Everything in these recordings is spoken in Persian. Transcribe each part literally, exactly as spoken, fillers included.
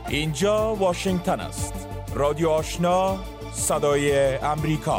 اینجا واشنگتن است. رادیو آشنا، صدای امریکا.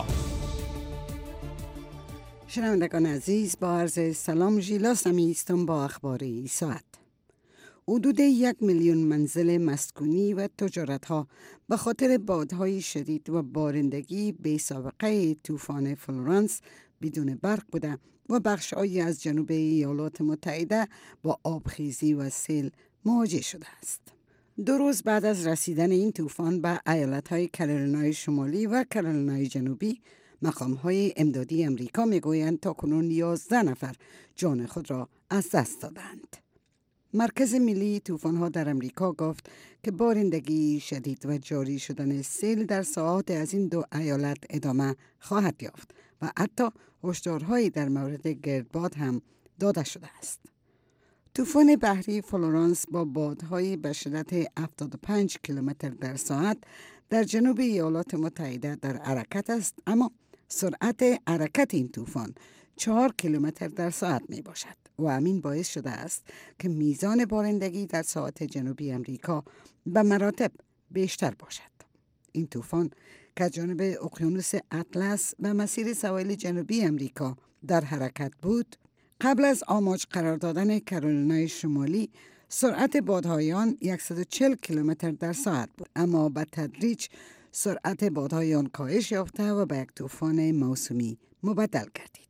شنوندگان عزیز، با عرض سلام ژیلاس هستم با اخبار این ساعت. حدود یک میلیون منزل مسکونی و تجارت‌ها به خاطر بادهای شدید و بارندگی بی سابقه طوفان فلورانس بدون برق بوده و بخش‌هایی از جنوب ایالات متحده با آبخیزی و سیل مواجه شده است. دو روز بعد از رسیدن این طوفان به ایالت‌های کارولینای شمالی و کارولینای جنوبی، مقام‌های امدادی امریکا می‌گویند تاکنون یازده نفر جان خود را از دست دادند. مرکز ملی طوفان‌ها در امریکا گفت که بارندگی شدید و جاری شدن سیل در ساعات از این دو ایالت ادامه خواهد یافت و حتی هشدارهایی در مورد گردباد هم داده شده است. طوفان بحری فلورانس با بادهای به شدت هفتاد و پنج کیلومتر در ساعت در جنوب ایالات متحده در حرکت است، اما سرعت حرکت این طوفان چهار کیلومتر در ساعت می باشد و همین باعث شده است که میزان بارندگی در ساحات جنوبی امریکا به مراتب بیشتر باشد. این طوفان که جانب اقیانوس اطلس و مسیر سواحل جنوبی امریکا در حرکت بود، قبل از آماج قرار دادن کارولینای شمالی سرعت بادهای آن صد و چهل کیلومتر در ساعت بود، اما به تدریج سرعت بادهای آن کاهش یافته و به یک طوفان موسمی مبدل گردید.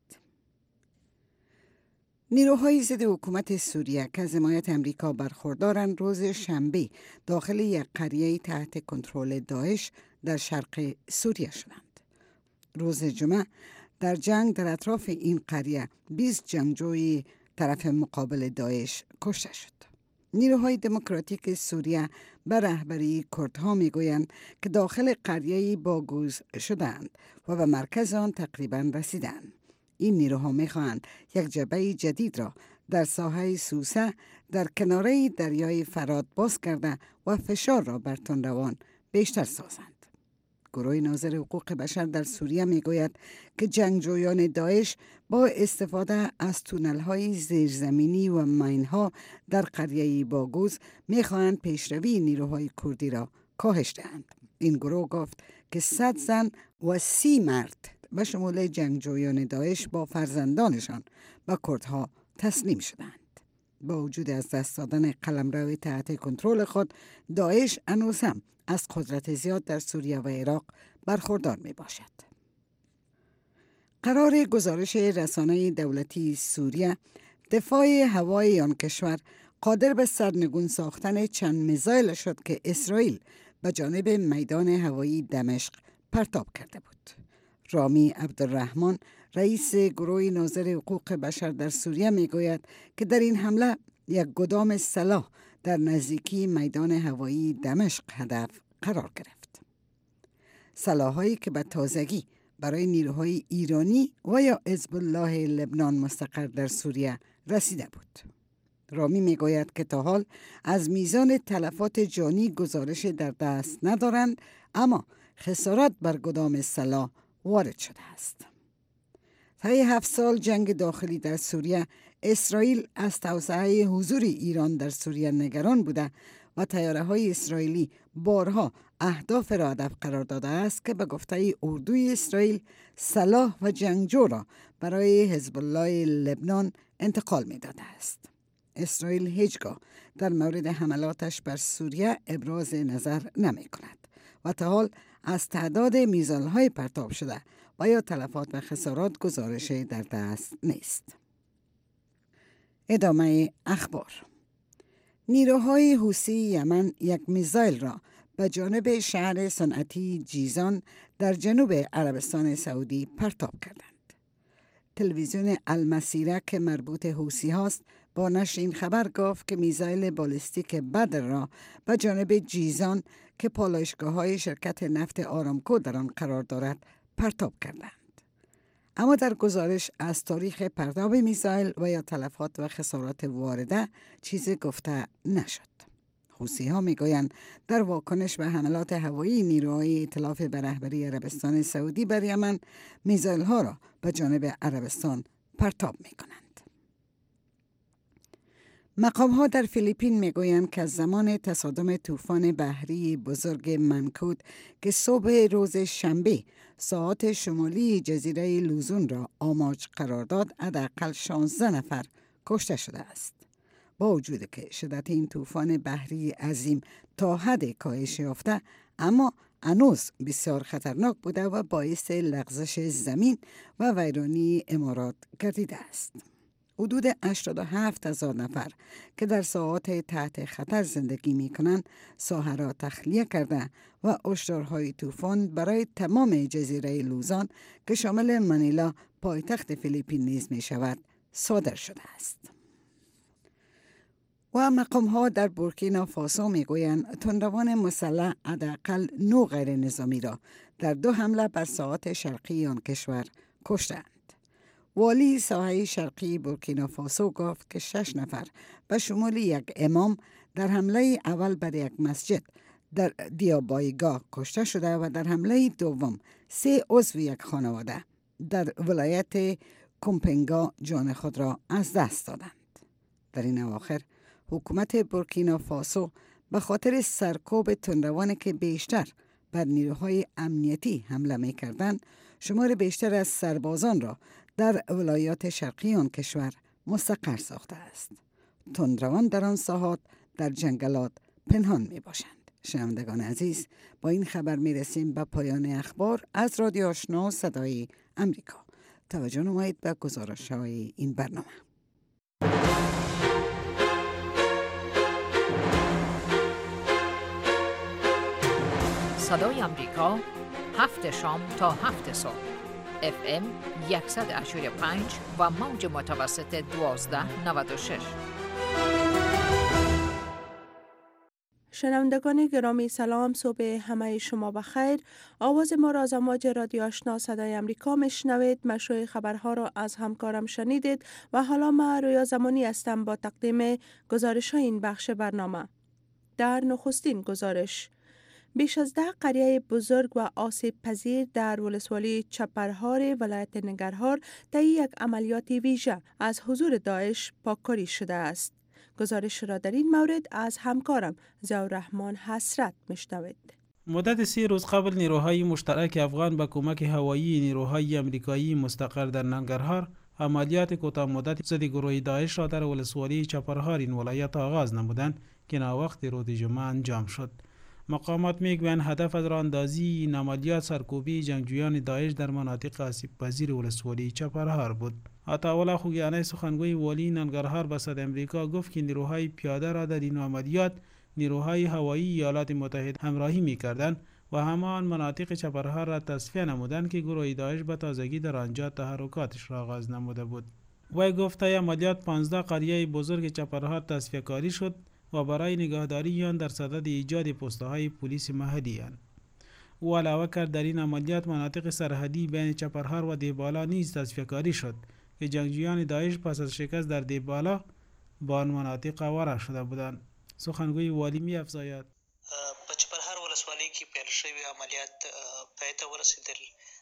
نیروهای ضد حکومت سوریه که از حمایت امریکا برخوردارند روز شنبه داخل یک قریه تحت کنترل داعش در شرق سوریه شدند. روز جمعه در جنگ در اطراف این قریه بیست جنگجوی طرف مقابل داعش کشته شد. نیروهای دموکراتیک سوریه به رهبری کردها میگویند که داخل قریه باگوز شدند و به مرکز آن تقریبا رسیدند. این نیروها میخواهند یک جبهه جدید را در ساحه سوسه در کناره دریای فرات باز کرده و فشار را بر تندروان بیشتر سازند. گروه ناظر حقوق بشر در سوریه میگوید که جنگجویان داعش با استفاده از تونل‌های زیرزمینی و ماین‌ها در قریه باگوز میخواهند پیشروی نیروهای کردی را کاهش دهند. این گروه گفت که صد زن و سی مرد به شمول جنگجویان داعش با فرزندانشان به کردها تسلیم شدند. با وجود از دست دادن قلمرو تحت کنترل خود، داعش هنوز هم از قدرت زیاد در سوریه و عراق برخوردار می باشد. قرار گزارش رسانه دولتی سوریه، دفاع هوایی آن کشور قادر به سرنگون ساختن چند میزایل شد که اسرائیل به جانب میدان هوایی دمشق پرتاب کرده بود. رامی عبدالرحمن، رئیس گروه ناظر حقوق بشر در سوریه میگوید که در این حمله یک گدام سلاح در نزدیکی میدان هوایی دمشق هدف قرار گرفت. سلاح‌هایی که به تازگی برای نیروهای ایرانی و یا حزب الله لبنان مستقر در سوریه رسیده بود. رامی میگوید که تا حال از میزان تلفات جانی گزارش در دست ندارند، اما خسارات بر گدام سلاح وارد شده است. طی هفت سال جنگ داخلی در سوریه، اسرائیل از توسعه حضور ایران در سوریه نگران بوده و طیاره‌های اسرائیلی بارها اهداف را هدف قرار داده است که به گفته اردوی اسرائیل سلاح و جنگجو را برای حزب الله لبنان انتقال می‌داده است. اسرائیل هیچگاه در مورد حملاتش بر سوریه ابراز نظر نمی‌کند و تا حال از تعداد میزایل‌های پرتاب شده و یا تلفات و خسارات گزارش در دست نیست. ادامه اخبار. نیروهای حوثی یمن یک میزایل را به جانب شهر صنعتی جیزان در جنوب عربستان سعودی پرتاب کردند. تلویزیون المسیره که مربوط حوثی هاست با نشر این خبر گفت که میزایل بالستیک بدر را به جانب جیزان که پالایشگاه‌های شرکت نفت آرامکو در آن قرار دارد پرتاب کردند. اما در گزارش از تاریخ پرتاب میزایل و یا تلفات و خسارات وارده چیزی گفته نشد. حوثی‌ها میگویند در واکنش به حملات هوایی نیروهای ائتلاف به رهبری عربستان سعودی بر یمن میزایل‌ها را به جانب عربستان پرتاب می‌کنند. مقام ها در فیلیپین میگویند که زمان تصادم طوفان بحری بزرگ منکود که صبح روز شنبه ساحات شمالی جزیره لوزون را آماج قرار داد، حداقل شانزده نفر کشته شده است. با وجود که شدت این طوفان بحری عظیم تا حد کاهش یافته، اما هنوز بسیار خطرناک بوده و باعث لغزش زمین و ویرانی عمارات گردیده است. حدود هشتاد و هفت هزار نفر که در ساحات تحت خطر زندگی می کنند ساحه را تخلیه کرده و هشدارهای طوفان برای تمام جزیره لوزان که شامل منیلا پایتخت فیلیپین نیز می شود صادر شده است. و مقام ها در بورکینا فاسو می گویند تندروان مسلح حداقل نه غیر نظامی را در دو حمله بر ساحات شرقی آن کشور کشتند. والی ساحه شرقی بورکینا فاسو گفت که شش نفر به شمول یک امام در حمله اول بر یک مسجد در دیابایگا کشته شده و در حمله دوم سه عضو یک خانواده در ولایت کومپنگا جان خود را از دست دادند. در این اواخر حکومت بورکینا فاسو به خاطر سرکوب تندروانی که بیشتر بر نیروهای امنیتی حمله می کردند، شمار بیشتر از سربازان را در ولایات شرقی آن کشور مستقر ساخته است. تندروان در آن ساحات در جنگلات پنهان می باشند. شنوندگان عزیز، با این خبر می رسیم به پایان اخبار از رادیو آشنا صدای امریکا. توجه نمایید به گزارش های این برنامه. صدای امریکا، هفت شام تا هفت صبح، اف ام صد و هشتاد و پنج و موج متوسط دوازده نود و شش. شنوندگان گرامی سلام، صبح همه شما بخیر. آواز ما را از امواج رادیو آشنا صدای امریکا میشنوید. مشروع خبرها را از همکارم شنیدید و حالا ما رویا زمانی هستم با تقدیم گزارش های این بخش برنامه. در نخستین گزارش، بیش از ده قریه بزرگ و آسیب پذیر در ولسوالی چپرهار ولایت ننگرهار طی یک عملیات ویژه از حضور داعش پاککاری شده است. گزارش را در این مورد از همکارم ضیاءالرحمن حسرت میشنوید. مدت سی روز قبل نیروهای مشترک افغان با کمک هوایی نیروهای امریکایی مستقر در ننگرهار عملیات کوتاه مدت ضد گروه داعش را در ولسوالی چپرهار این ولایت آغاز نمودند که ناوقت روز جمعه انجام شد. مقامات میگویند هدف از راهاندازی این عملیات سرکوبی جنگجویان داعش در مناطق آسیب پذیر ولسوالی چپرهار بود. عطاالله خوگیانی سخنگوی والی ننگرهار به صدای امریکا گفت که نیروهای پیاده را در این عملیات نیروهای هوایی ایالات متحده همراهی می‌کردند و همان مناطق چپرهار را تصفیه نمودند که گروه داعش به تازگی در آنجا تحرکاتش را آغاز نموده بود. وی گفت طی عملیات پانزده قریه بزرگ چپرهار تصفیه کاری شد و برای نگهداری آن در صدد ایجاد پست‌های پلیس محلی اند. او علاوه کرد در این عملیات مناطق سرحدی بین چپرهار و دیبالا نیز تصفیه کاری شد که جنگجویان داعش پس از شکست در دیبالا با آن مناطق آواره شده بودند. سخنگوی والی می افزاید: په چپرهار ولسوالۍ کې پیل شوی عملیات پای ته ورسېدل.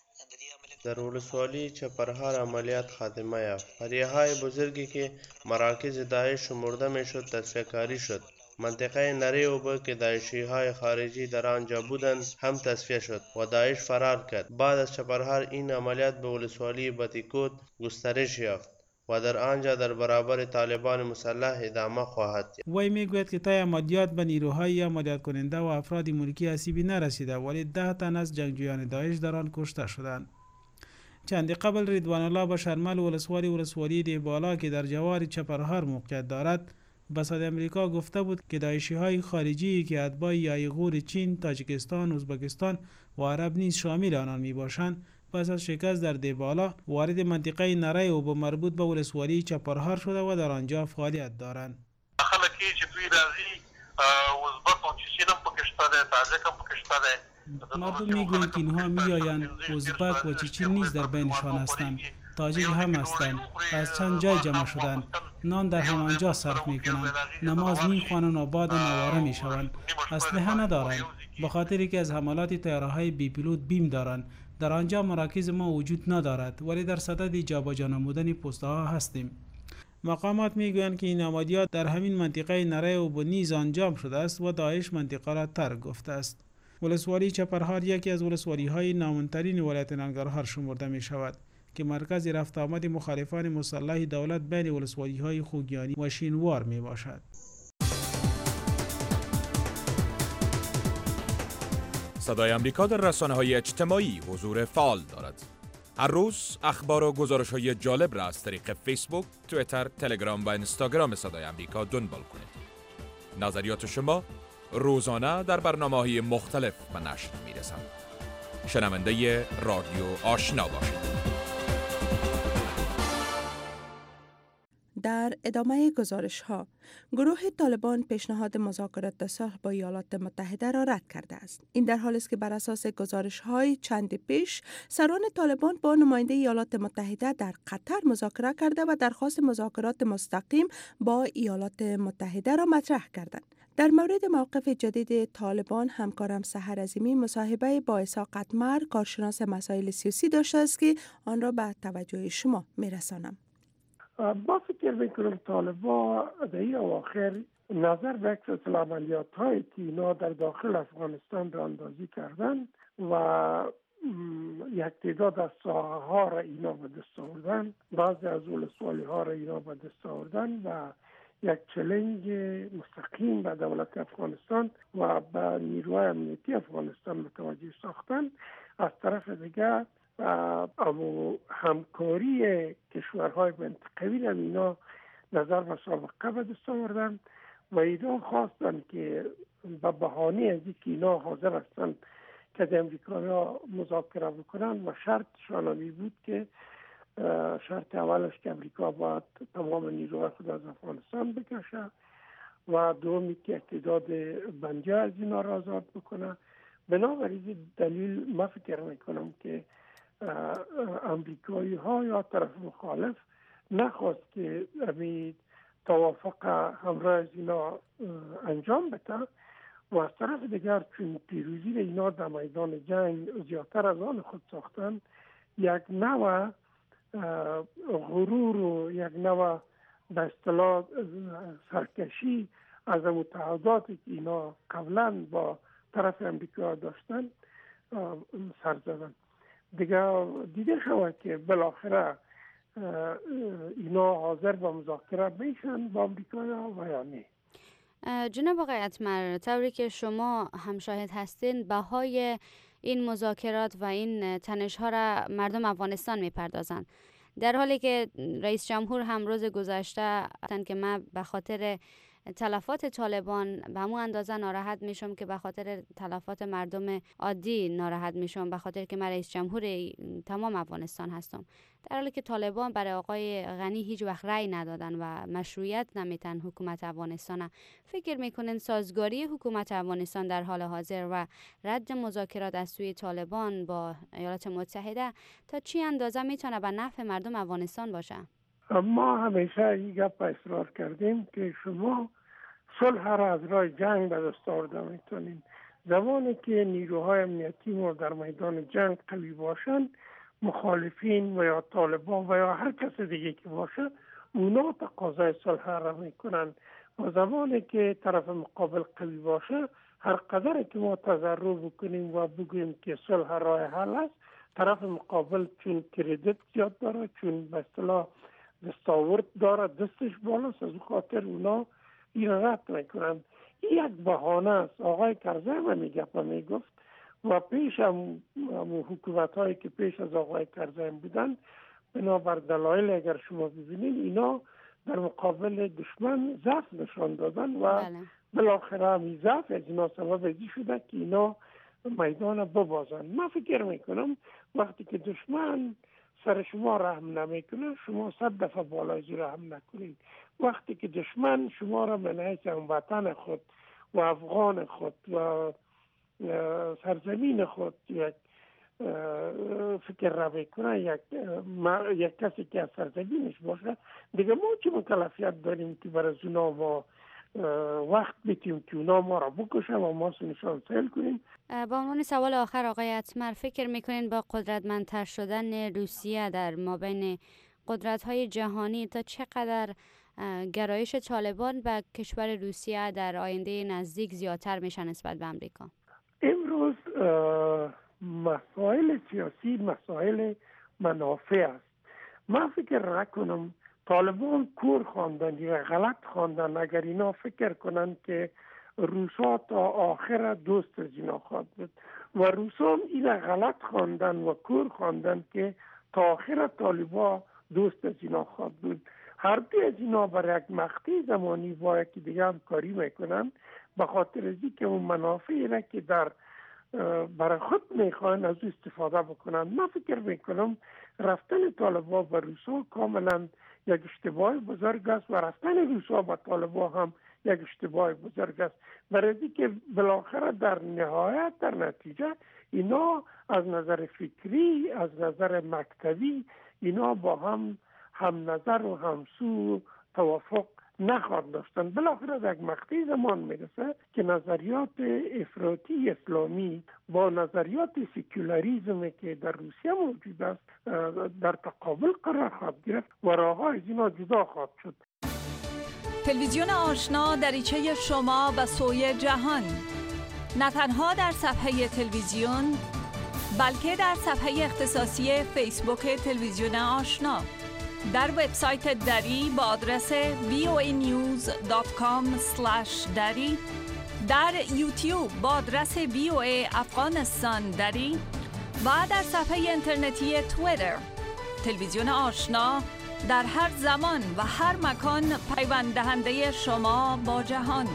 در ولسوالی چپرهار عملیات خاتمه یافت. قریه‌های بزرگی که مراکز داعش شمرده میشد تصفیه کاری شد. منطقه نری اوبه که داعشی‌های خارجی در آنجا بودند هم تصفیه شد و داعش فرار کرد. بعد از چپرهار این عملیات به ولسوالی بتیکوت گسترش یافت و در آنجا در برابر طالبان مسلح ادامه خواهد یافت. وی میگوید که طی عملیات به نیروهای عملیات کننده و افراد ملکی آسیبی نرسیده ولی ده تن از جنگجویان داعش در آن کشته شدند. چند قبل رضوان الله به شرمل ولسوالی ولسوالی دیبالا که در جوار چپرهار موقعیت دارد به صدای امریکا گفته بود که داعشی‌های خارجی که اتباع یایغور چین، تاجیکستان، ازبکستان و عرب نیز شامل آنان میباشند پس از شکست در دیبالا وارد منطقه نری و به مربوط به ولسوالی چپرهار شده و در آنجا فعالیت دارند. خلکی چې دوی راځي ازبک او چین هم پکې شته ده، تاجک هم پکې شته ده. مردم میگویند که اینها میآیند، ازبک و چچن نیز در بینشان هستند، تاجیک هم هستند، از چند جای جمع شدند، نان در همانجا صرف میکنند، نماز میخوانند و بعد نواره میشوند، اسلحه ندارند به خاطری که از حملات طیاره‌های بی پیلوت بیم دارند. در آنجا مراکز ما وجود ندارد ولی در صدد جابجا نمودن پست‌ها هستیم. مقامات میگویند که این عملیات در همین منطقه نره و بنیز انجام شده است و داعش منطقه را ترک گفته است. ولسوالی چپرهار یکی از ولسوالی های نامنترین ولایت ننگرهار شمرده می شود که مرکز رفت آمد مخالفان مسلح دولت بین ولسوالی های خوگیانی و شینوار می باشد. صدای آمریکا در رسانه‌های اجتماعی حضور فعال دارد. هر روز اخبار و گزارش‌های جالب را از طریق فیسبوک، توییتر، تلگرام و اینستاگرام صدای آمریکا دنبال کنید. نظریات شما روزانه در برنامه‌های مختلف به نشر می‌رسند. شنونده رادیو آشنا باشید. در ادامه گزارش ها، گروه طالبان پیشنهاد مذاکرات صلح با ایالات متحده را رد کرده است. این در حالی است که بر اساس گزارش های چند پیش، سران طالبان با نماینده ایالات متحده در قطر مذاکره کرده و درخواست مذاکرات مستقیم با ایالات متحده را مطرح کردند. در مورد موقف جدید طالبان، همکارم سحر عظیمی مصاحبه با اسحاق قطمر، کارشناس مسائل سیاسی داشته است که آن را به توجه شما میرسانم. با فکر میکنم طالبان در این اواخر نظر به عکس عملیات هایی که اینا در داخل افغانستان را اندازی کردن و یک تعداد از ساحه ها را اینا به دست آوردن، بعضی از ولسوالی ها را اینا به دست آوردن و یک چالش مستقیم به دولت افغانستان و به نیروهای امنیتی افغانستان متوجه ساختن. از طرف دیگر اما همکاری کشورهای منطقوی هم اینا نظر به سابقه به دست آوردن و اینا خواستن که به بهانه از اینکه اینا حاضر هستند که در امریکا مذاکره بکنن و شرطشان همی بود که شرط اولش که امریکا باید تمام نیروهای خود از افغانستان بکشه و دومی که تعداد بندی از اینا را آزاد بکنه. بنابراین دلیل ما فکر میکنم که امریکایی ها یا طرف مخالف نخواست که امی توافق همراه از اینا انجام بده و از طرف دیگر چون پیروزی اینا در میدان جنگ زیادتر از آن خود ساختن، یک نوع غرور و یک نوع به اصطلاح سرکشی از متعهداتی که اینا قبلا با طرف امریکا داشتن سر زدن. دیگه دیده شود که بالاخره اینا حاضر به مذاکره میشن با امریکا و یا نه. جناب آقای قطمر، طوری که شما هم شاهد هستین، بهای این مذاکرات و این تنش ها را مردم افغانستان میپردازند، در حالی که رئیس جمهور هم روز گذشته گفتن که من به خاطر تلفات طالبان به همون اندازه ناراحت میشم که به خاطر تلفات مردم عادی ناراحت میشم، به خاطر که من رئیس جمهور تمام افغانستان هستم، در حالی که طالبان برای آقای غنی هیچ وقت رأی ندادن و مشروعیت نمیتن حکومت افغانستان. فکر میکنن سازگاری حکومت افغانستان در حال حاضر و رد مذاکرات از سوی طالبان با ایالات متحده تا چی اندازه میتونه به نفع مردم افغانستان باشه؟ ما همیشه این گپ اصرار کردیم که شما صلح را از راه جنگ به دست آورده میتونین. زمانی که نیروهای امنیتی ما در میدان جنگ قوی باشن، مخالفین و یا طالبان و یا هر کس دیگه که باشه اونا تقاضای صلح را میکنن و زمانی که طرف مقابل قوی باشه، هر قدر که ما تضرع بکنیم و بگوییم که صلح راه حل است، طرف مقابل چون کردیت زیاد داره، چون به اصطلاح دستاورد داره، دستش بالاست، از خاطر اونا این رد میکنن. این یک بهانه است. آقای کرزی هم میگه میگفت و پیش هم حکومت هایی که پیش از آقای کرزی بودن، بنابر دلایل اگر شما ببینید اینا در مقابل دشمن ضعف نشان دادن و بالاخره هم ضعف از اینا سبب ازی شده که اینا میدان ببازن. من فکر میکنم وقتی که دشمن سر شما رحم نمیکنه، شما صد دفعه بالای رحم نکنید. وقتی که دشمن شما را من حیث وطن خود و افغان خود و سرزمین خود یک فکر را میکنه، یک, یک کسی که از سرزمینش باشه، دیگه ما چه مکلفیت داریم که برای اونا ما وقت بیتیم که اونا ما را بکشن و ما سنشان سیل کنیم. با عنوان سوال آخر آقای قطمر، فکر میکنین با قدرتمندتر شدن روسیه در مابین قدرت‌های جهانی تا چقدر گرایش طالبان به کشور روسیه در آینده نزدیک زیادتر میشه نسبت به امریکا؟ امروز مسائل سیاسی مسائل منافع است. من فکر نکنم طالبان کور خواندن یا غلط خواندن اگر اینا فکر کنن که روسا تا آخر دوست از اینا خواهد بود و روسا هم اینا غلط خواندن و کور خواندن که تا آخر طالبا دوست از اینا خواهد بود. هر دو از اینا برای یک مقطع زمانی با یکی دیگه هم کاری میکنن به خاطر از که اون منافعی را که در برای خود میخواین از او استفاده بکنن. من فکر میکنم رفتن طالبا به روسا کاملا یک اشتباه بزرگ است و رفتن روسا به طالبا هم یک اشتباه بزرگ است، برای که بالاخره در نهایت در نتیجه اینا از نظر فکری از نظر مکتبی اینا با هم هم نظر و همسو توافق نخواهد داشتن. بالاخره در یک مقطع زمان میرسه که نظریات افراطی اسلامی با نظریات سکولاریسم که در روسیه موجود است در تقابل قرار خواهد گرفت و راه‌ها از اینا جدا خواهد شد. تلویزیون آشنا دریچه شما به سوی جهان، نه تنها در صفحه تلویزیون بلکه در صفحه اختصاصی فیسبوک تلویزیون آشنا، در وبسایت دری با آدرس وی او ای نیوز دات کام اسلش دری، در یوتیوب با آدرس وی او ای افغانستان دری و در صفحه اینترنتی توییتر. تلویزیون آشنا در هر زمان و هر مکان پیوند دهنده شما با جهان.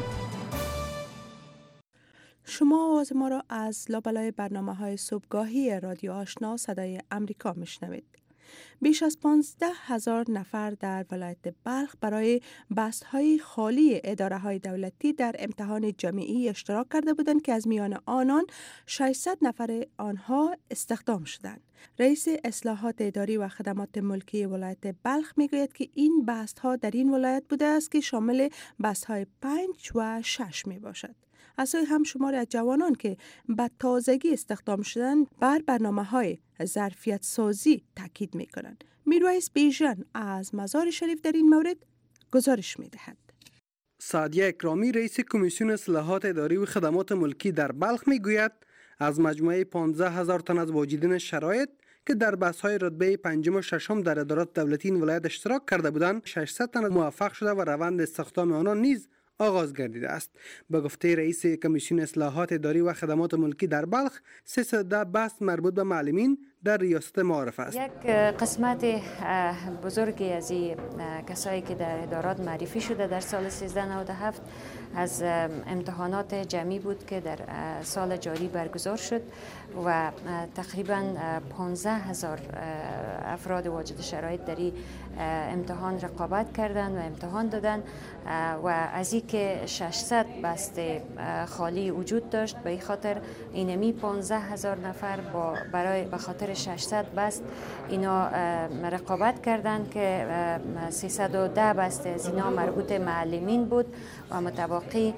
شما آواز ما را از لابلای برنامه‌های صبحگاهی رادیو آشنا صدای امریکا میشنوید. بیش از پانزده هزار نفر در ولایت بلخ برای بست‌های خالی اداره‌های دولتی در امتحان جامعی اشتراک کرده بودند که از میان آنان ششصد نفر آنها استخدام شدند. رئیس اصلاحات اداری و خدمات ملکی ولایت بلخ میگوید که این بست‌ها در این ولایت بوده است که شامل بست‌های پنج و شش می باشد. از سوی هم شماری از جوانان که به تازگی استخدام شدند بر برنامه‌های ظرفیت سازی تاکید می‌کنند. میرویس بیژن از مزار شریف در این مورد گزارش می‌دهد. سعدیه اکرامی رئیس کمیسیون اصلاحات اداری و خدمات ملکی در بلخ میگوید از مجموعه پانزده هزار تن از واجدین شرایط که در بحث‌های رتبه پنجم و ششم در ادارات دولتی این ولایت اشتراک کرده بودند، ششصد تن موفق شده و روند استخدام آنان نیز آغاز گردیده است. به گفته رئیس کمیسیون اصلاحات اداری و خدمات ملکی در بلخ، سیصد بست مربوط به معلمین در ریاست معارف است. یک قسمت بزرگی از این کسایی که در ادارات معرفی شده در سال سیزده نود و هفت از امتحانات جمعی بود که در سال جاری برگزار شد و تقریبا پانزده هزار افراد واجد شرایط در این امتحان رقابت کردند و امتحان دادند و از این که ششصد بست خالی وجود داشت به این خاطر اینمی پانزده هزار نفر با برای به خاطر ششصد بست اینا رقابت کردند که سیصد و ده بست از اینا مربوط معلمین بود و متباقی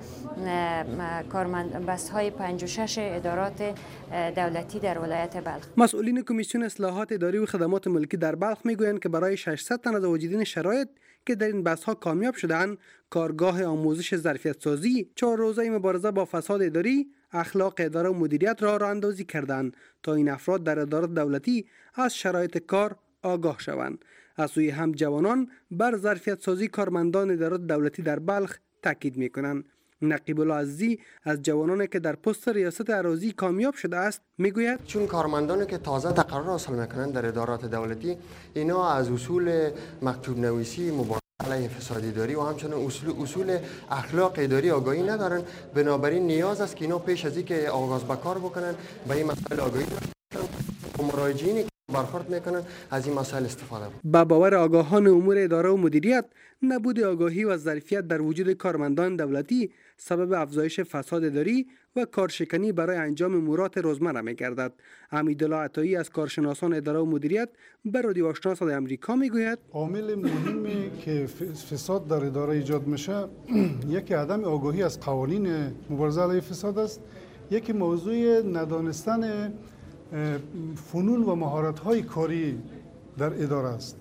کارمند بست های پنج و شش ادارات دولتی در ولایت بلخ. مسئولین کمیسیون اصلاحات اداری و خدمات ملکی در بلخ میگویند که برای ششصد تن از واجدین شرایط که در این بحث ها کامیاب شدند، کارگاه آموزش ظرفیت سازی چهار روزه مبارزه با فساد اداری، اخلاق اداره و مدیریت را راه اندازی کردند تا این افراد در ادارات دولتی از شرایط کار آگاه شوند. از سوی هم جوانان بر ظرفیت سازی کارمندان ادارات دولتی در بلخ تاکید میکنند. نقیب الله عزیزی از جوانانی که در پست ریاست اراضی کامیاب شده است میگوید چون کارمندانی که تازه تقرر حاصل میکنند در ادارات دولتی اینا از اصول مکتوب نویسی مبارزه علیه فساد اداری و همچنین اصول اصول اخلاق اداری آگاهی ندارن، بنابراین نیاز است که اینا پیش از اینکه آغاز به کار بکنن به این مسائل آگاهی داشته و مراجعینی برخورد میکنن از این مسائل استفاده کنند. با باور آگاهان امور اداره و مدیریت، نبود آگاهی و ظرفیت در وجود کارمندان دولتی سبب افزایش فساد اداری و کارشکنی برای انجام امورات روزمره می‌گردد. حمیدالله عطایی از کارشناسان اداره و مدیریت به رادیو آشنا صدای آمریکا میگوید عامل مهمی که فساد در اداره ایجاد میشه یکی عدم آگاهی از قوانین مبارزه علیه فساد است، یکی موضوع ندانستن فنون و مهارت‌های کاری در اداره است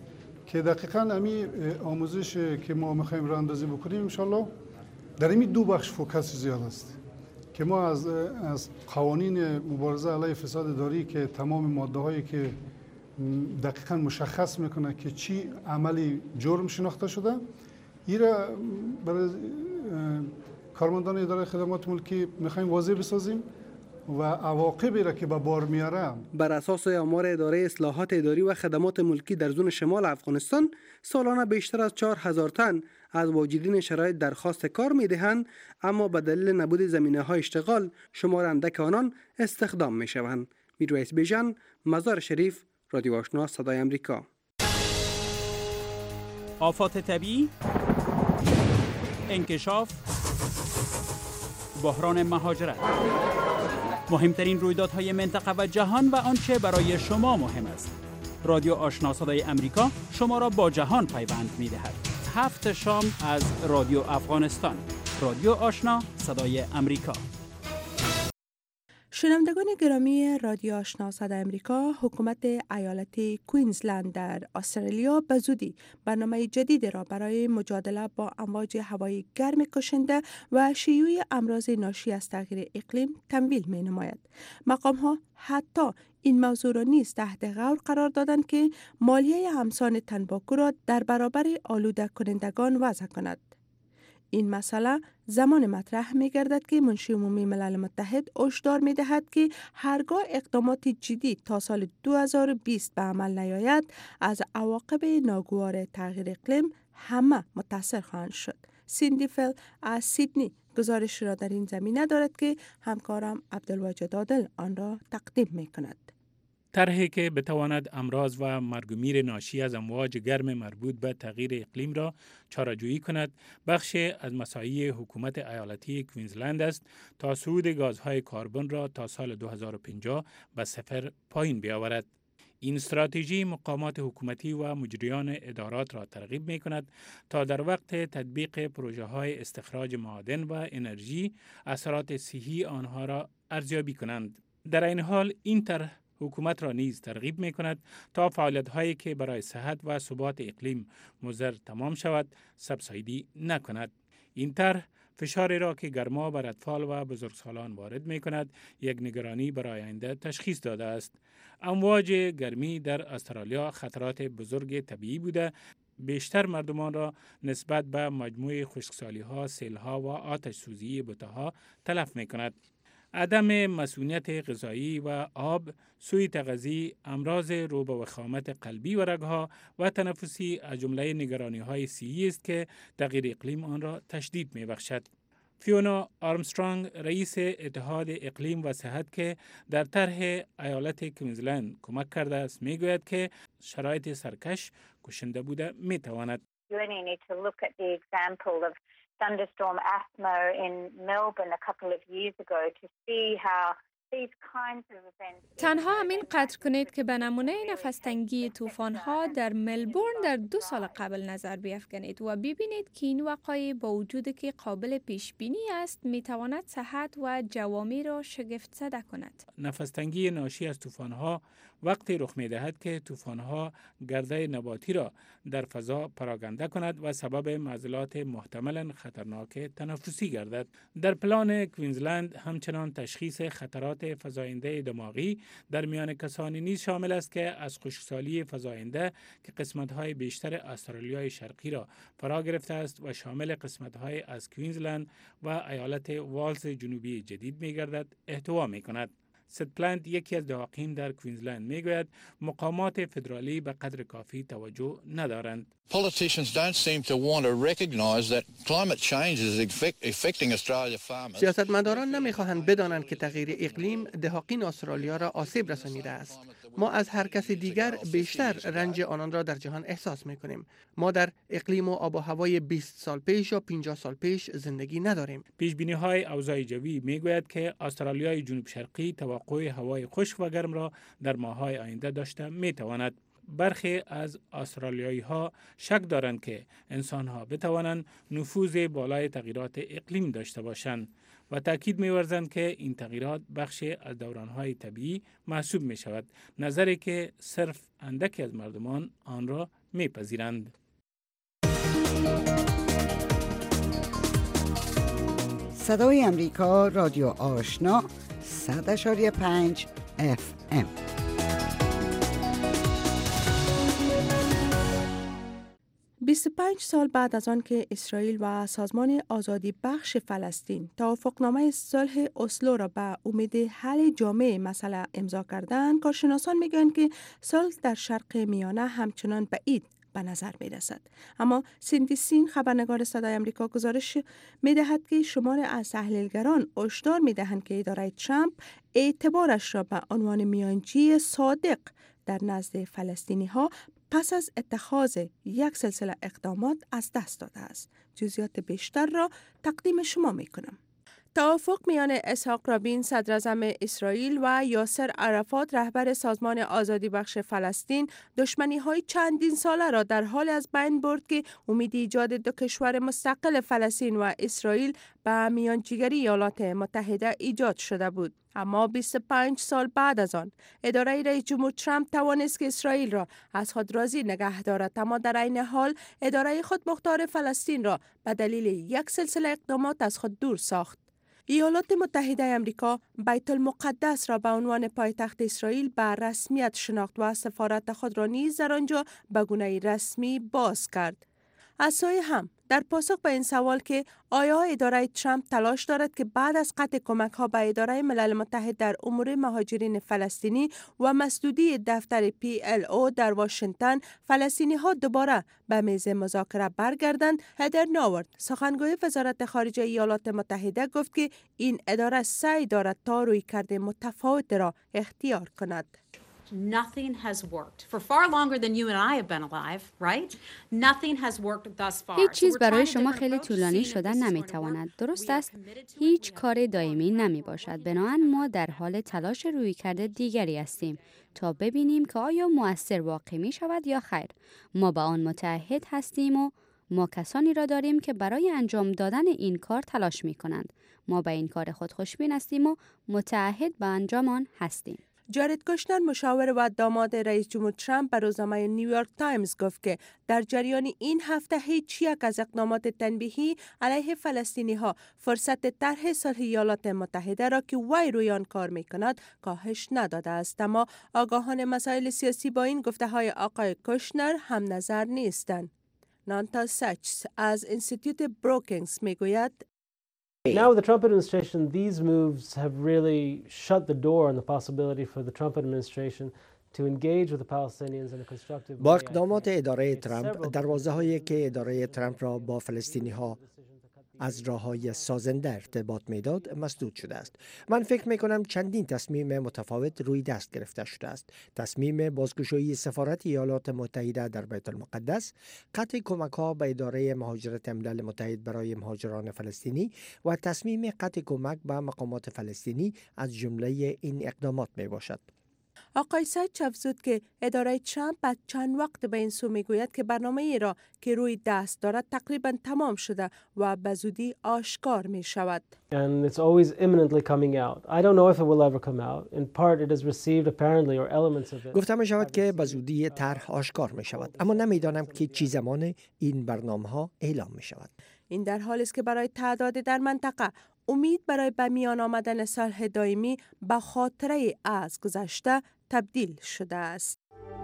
که دقیقاً امی آموزش که ما میخوایم راه اندازی بکنیم انشالله در این دو بخش فوکس زیاد است که ما از از قوانین مبارزه علیه فساد اداری که تمام ماده هایی که دقیقاً مشخص میکنه که چی عملی جرم شناخته شده این را برای کارمندان اداره خدمات ملکی میخوایم واضح بسازیم و عواقبی را که به بار میاره. بر اساس آمار اداره اصلاحات اداری و خدمات ملکی در زون شمال افغانستان سالانه بیشتر از چهار هزار تن از واجدین شرایط درخواست کار میدهند، اما به دلیل نبود زمینه های اشتغال شمار اندک آنان استخدام میشوند. میرویس بیژن، مزار شریف، رادیو آشنا صدای امریکا. آفات طبیعی، انکشاف، بحران مهاجرت، مهمترین رویدادهای منطقه و جهان و آنچه برای شما مهم است. رادیو آشنا صدای امریکا شما را با جهان پیوند می‌دهد. هفت شام از رادیو افغانستان. رادیو آشنا صدای امریکا. شنوندگان گرامی رادیو آشنا صدای امریکا، حکومت ایالت کوینزلند در استرالیا به زودی برنامه جدید را برای مجادله با امواج هوای گرم کشنده و شیوع امراض ناشی از تغییر اقلیم تمویل می نماید. مقام ها حتی این موضوع را نیز تحت غور قرار دادند که مالیه همسان تنباکو را در برابر آلوده کنندگان وضع کند. این مسئله زمان مطرح می گردد که منشی عمومی ملل متحد هشدار می دهد که هرگاه اقدامات جدی تا سال دو هزار و بیست به عمل نیاید، از عواقب ناگوار تغییر اقلیم همه متاثر خواهند شد. سیندی فل از سیدنی گزارش را در این زمینه دارد که همکارم عبدالواجد عادل آن را تقدیم می کند. طرحی که بتواند امراض و مرگ و میر ناشی از امواج گرم مربوط به تغییر اقلیم را چاره‌جویی کند، بخش از مساعی حکومت ایالتی کوینزلند است تا صعود گازهای کربن را تا سال دو هزار و پنجاه به صفر پایین بیاورد. این استراتژی مقامات حکومتی و مجریان ادارات را ترغیب می کند تا در وقت تطبیق پروژه های استخراج معادن و انرژی اثرات صحی آنها را ارزیابی کنند. در این حال این طرح حکومت را نیز ترغیب می کند تا فعالیت هایی که برای صحت و ثبات اقلیم مضر تمام شود سبسایدی نکند. این طرح فشاری را که گرما بر اطفال و بزرگسالان وارد می کند یک نگرانی برای آینده تشخیص داده است. امواج گرمی در استرالیا خطرات بزرگ طبیعی بوده، بیشتر مردمان را نسبت به مجموع خشکسالی ها، سیل ها و آتش سوزی بوته‌ها تلف می کند. عدم مسئولیت غذایی و آب، سوء تغذیه، امراض رو به وخامت قلبی و رگها و تنفسی از جمله نگرانی‌های صحی است که تغییر اقلیم آن را تشدید می‌بخشد. فیونا آرمسترانگ، رئیس اتحاد اقلیم و صحت که در طرح ایالت کوینزلند کمک کرده است، می‌گوید که شرایط سرکش کشنده بوده می‌تواند. You only need to look at the example of thunderstorm asthma in Melbourne a couple of years ago to see how these kinds of events. تنها همین قدر کنید که به نمونه نفس‌تنگی طوفان‌ها در ملبورن در دو سال قبل نظر بیفکنید و ببینید که این وقایع با وجود که قابل پیش بینی است میتواند صحت و جوامع را شگفت زده کند. نفس‌تنگی ناشی از طوفان‌ها وقتی رخ می‌دهد که طوفان‌ها گرده نباتی را در فضا پراکنده کند و سبب معضلات محتملاً خطرناک تنفسی گردد. در پلان کوینزلند همچنان تشخیص خطرات فزاینده دماغی در میان کسانی نیز شامل است که از خشکسالی فزاینده که قسمت‌های بیشتر استرالیای شرقی را فرا گرفته است و شامل قسمت‌های از کوینزلند و ایالت والز جنوبی جدید می‌گردد احتوا می‌کند. ست پلنت، یکی از دواقین در کوینزلند، میگوید مقامات فدرالی به قدر کافی توجه ندارند. Politicians don't seem to want to recognize that climate change is affecting Australia farmers. سیاستمداران نمیخواهند بدانند که تغییر اقلیم دهاقین استرالیا را آسیب رسانیده است. ما از هر کس دیگر بیشتر رنج آنان را در جهان احساس میکنیم. ما در اقلیم و آب و هوای بیست سال پیش یا پنجاه سال پیش زندگی نداریم. پیش بینی های اوضاع جوی میگوید که استرالیای جنوب شرقی توقع هوای خشک و گرم را در ماه‌های آینده داشته میتواند. برخی از استرالیایی ها شک دارند که انسان ها بتوانند نفوذ بالای تغییرات اقلیم داشته باشند و تاکید می‌ورزند که این تغییرات بخشی از دوران‌های طبیعی محسوب می‌شود، نظری که صرف اندکی از مردمان آن را می‌پذیرند. صدای امریکا، رادیو آشنا، صد و پنج اف ام. بیست و پنج سال بعد از آن که اسرائیل و سازمان آزادی بخش فلسطین توافقنامه صلح اسلو را به امید حل جامع مسئله امضا کردند، کارشناسان میگویند که صلح در شرق میانه همچنان بعید به نظر می رسد. اما سیندی سین، خبرنگار صدای امریکا، گزارش می دهد که شمار از تحلیلگران هشدار می دهند که اداره ترامپ اعتبارش را به عنوان میانجی صادق در نزد فلسطینی ها پس از اتخاذ یک سلسله اقدامات از دست داده است. جزئیات بیشتر را تقدیم شما می کنم. توافق میان اسحاق رابین صدراعظم اسرائیل و یاسر عرفات رهبر سازمان آزادی بخش فلسطین دشمنی های چندین ساله را در حال از بین برد که امید ایجاد دو کشور مستقل فلسطین و اسرائیل به میانجیگری ایالات متحده ایجاد شده بود. اما بیست و پنج سال بعد از آن اداره رئیس جمهور ترامپ توانست که اسرائیل را از خود راضی نگه دارد، اما در عین حال اداره خودمختار فلسطین را به دلیل یک سلسله اقدامات از خود دور ساخت. ایالات متحده امریکا بیت المقدس را به عنوان پایتخت اسرائیل به رسمیت شناخت و سفارت خود را نیز در آنجا به گونه رسمی باز کرد. از سوی هم در پاسخ به این سوال که آیا اداره ترامپ تلاش دارد که بعد از قطع کمک ها به اداره ملل متحد در امور مهاجرین فلسطینی و مسدودی دفتر پی ال او در واشنگتن فلسطینی ها دوباره به میز مذاکره برگردند، هدر ناورد، سخنگوی وزارت خارجه ایالات متحده، گفت که این اداره سعی دارد تا رویکرد متفاوت را اختیار کند. Nothing has worked for far longer than you and I have been alive, right? Nothing has worked thus far. هیچ چیز برای شما خیلی طولانی شدن نمیتواند. درست است؟ هیچ کار دائمی نمی باشد. بنابراین ما در حال تلاش رویکرد دیگری هستیم تا ببینیم که آیا مؤثر واقع می شود یا خیر. ما با آن متعهد هستیم و ما کسانی را داریم که برای انجام دادن این کار تلاش می کنند. ما به این کار خود خوشبین هستیم و متعهد به انجام آن هستیم. جارد کوشنر، مشاور و داماد رئیس جمهور ترامپ، به روزنامه نیویورک تایمز گفت که در جریان این هفته هیچ یک از اقدامات تنبیهی علیه فلسطینی ها فرصت طرح صلح ایالات متحده را که وی روی آن کار می کند کاهش نداده است. اما آگاهان مسائل سیاسی با این گفته های آقای کوشنر هم نظر نیستند. نانتا سچس از انستیتوت بروکینگز می گوید Now with the Trump administration, these moves have really shut the door on the possibility for the Trump administration to engage with the Palestinians in a constructive way. با اقدامات اداره ترامپ، دروازه‌هایی که اداره ترامپ را با فلسطینی‌ها از راه‌های سازنده ارتباط میداد مسدود شده است. من فکر می‌کنم چندین تصمیم متفاوت روی دست گرفته شده است. تصمیم بازگشایی سفارت ایالات متحده در بیت المقدس، قطع کمک‌ها به اداره مهاجرت ملل متحد برای مهاجران فلسطینی و تصمیم قطع کمک به مقامات فلسطینی از جمله این اقدامات میباشد. آقای سچ افزود که اداره ترامپ بعد چند وقت به این سو میگوید که برنامه ای را که روی دست دارد تقریبا تمام شده و به زودی آشکار می شود. And it's always imminently coming out. I don't know if it will ever come out. In part it has received apparently or elements of it. گفته می شود که به زودی طرح آشکار می شود، اما نمیدانم که چی زمان این برنامه ها اعلام می شود. این در حالی است که برای تعداد در منطقه امید برای به میان آمدن صلح دائمی به خاطره از گذشته تبدیل شده است.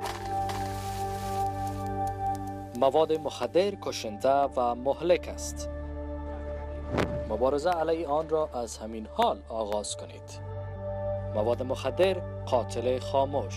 مواد مخدر کشنده و مهلک است. مبارزه علیه آن را از همین حال آغاز کنید. مواد مخدر قاتل خاموش.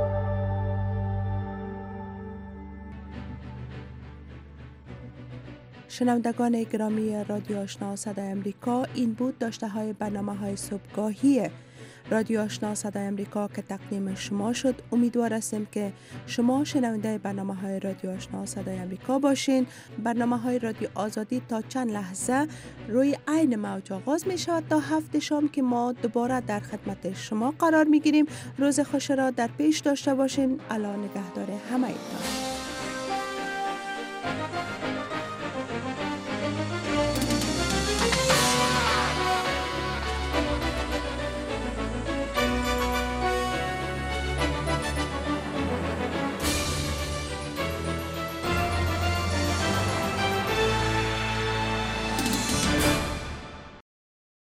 شنوندگان گرامی رادیو آشنا صدای امریکا، این بود داشته های برنامه های صبحگاهی رادیو آشنا صدای امریکا که تقدیم شما شد. امیدوار هستیم که شما شنونده برنامه های رادیو آشنا صدای امریکا باشین. برنامه های رادیو آزادی تا چند لحظه روی عین موج آغاز می شود تا هفت شام که ما دوباره در خدمت شما قرار می گیریم. روز خوش را در پیش داشته باشین. الله نگهدار همه ایتان.